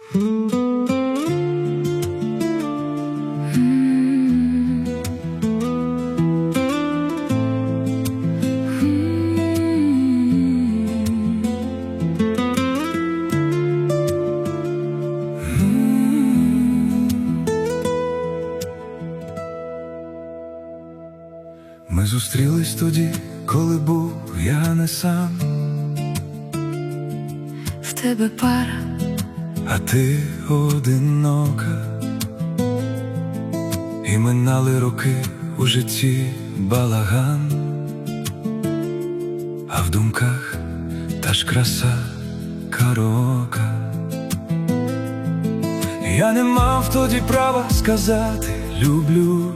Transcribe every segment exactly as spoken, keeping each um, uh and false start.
Ми зустрілись тоді, коли був я не сам. В тебе пара, а ти одинока. І минали роки, у житті балаган, а в думках та ж краса караоке. Я не мав тоді права сказати люблю.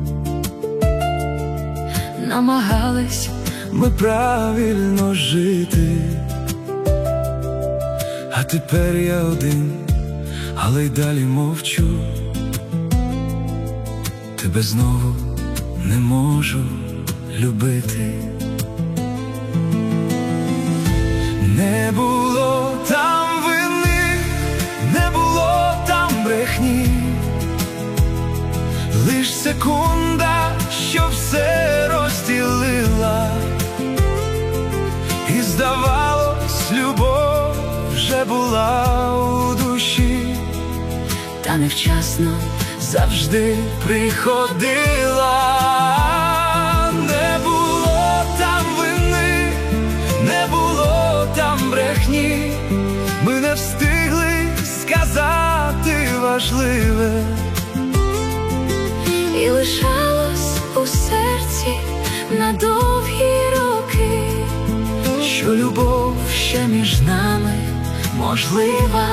намагались ми правильно жити. А тепер я один, але й далі мовчу. Тебе знову не можу любити. Не було там вини, не було там брехні, лиш секунда, що все розділила. І здавалось, любов вже була у душі, та невчасно завжди приходила. Не було там вини, не було там брехні, ми не встигли сказати важливе. І лишалось у серці на довгі роки, що любов ще між нами можлива.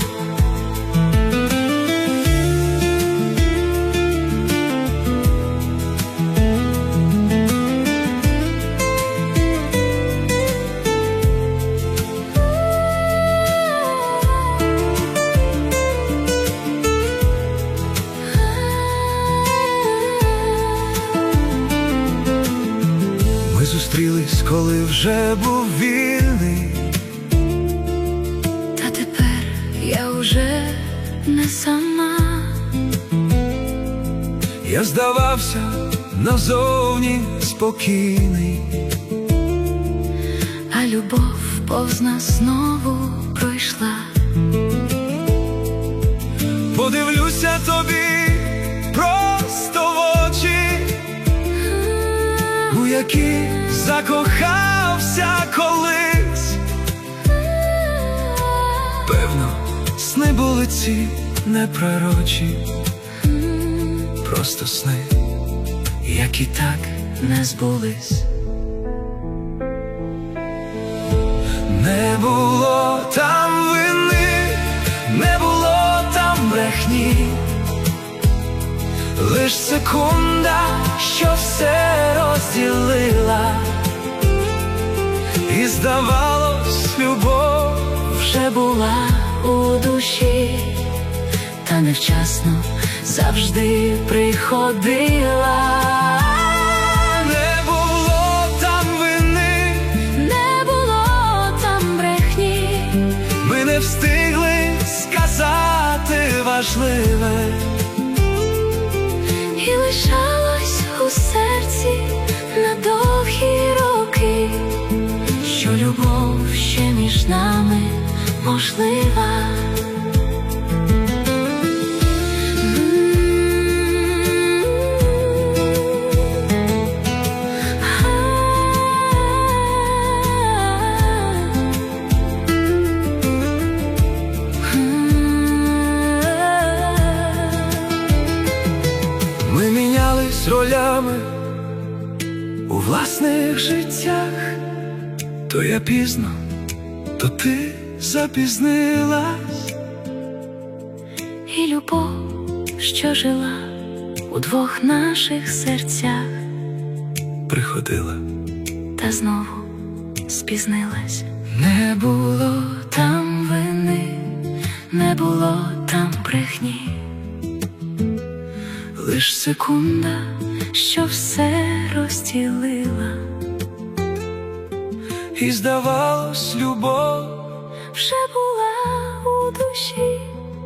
Ми зустрілись, коли вже був вільний, та тепер я уже не сама. Я здавався назовні спокійний, а любов повз нас знову пройшла. подивлюся тобі просто в очі, у які закохався колись. Певно, сни були ці непророчі, просто сни, які так Не збулись. не було там вини, не було там брехні, лиш секунда, що все розділила. І здавалось, любов Вже була у душі, та невчасно завжди приходила. не було там вини, Не було там брехні, ми не встигли сказати важливе. і лишалось у серці на довгі роки, що любов ще між нами можлива. Ми мінялись ролями у власних життях. То я пізно, то ти запізнилась. І любов, що жила у двох наших серцях, Приходила, та знову спізнилась. не було Там вини, не було там брехні, лиш секунда, що все розділила. і здавалось, любов Вже була у душі,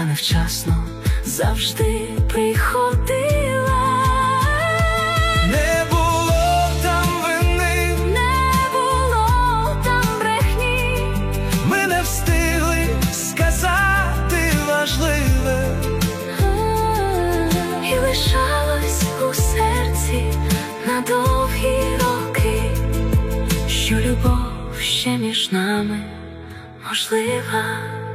невчасно завжди приходила. Не було там вини, Не було там брехні, ми не встигли сказати важливе. і лишалось у серці на довгі роки, що любов ще між нами можлива.